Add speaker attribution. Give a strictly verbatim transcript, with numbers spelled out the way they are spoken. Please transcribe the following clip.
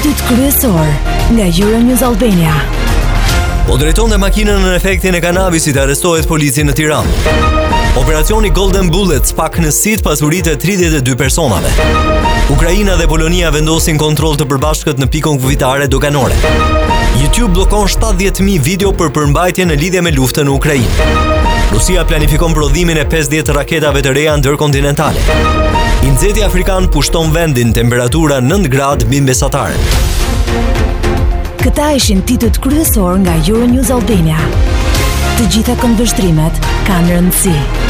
Speaker 1: Institut kryesor nga Euronews Albania.
Speaker 2: Po drejtonte makinën në efektin e kanabisit, arrestohet polici në Tiranë. Operacioni Golden Bullet spak në sit pasuritë e tridhjetë e dy personave. Ukraina dhe Polonia vendosin kontroll të përbashkët në pikën kufitare doganore. YouTube bllokon shtatëdhjetë mijë video për përmbajtje në lidhje me luftën në Ukrainë. Rusia planifikon prodhimin e pesëdhjetë raketave të reja ndërkontinentale. Inxeti afrikan pushton vendin, temperatura nëntë gradë mbi mesataren.
Speaker 1: Këta ishin titët kryesor nga Euronews Albania. Të gjitha këndvështrimet kanë rëndësi.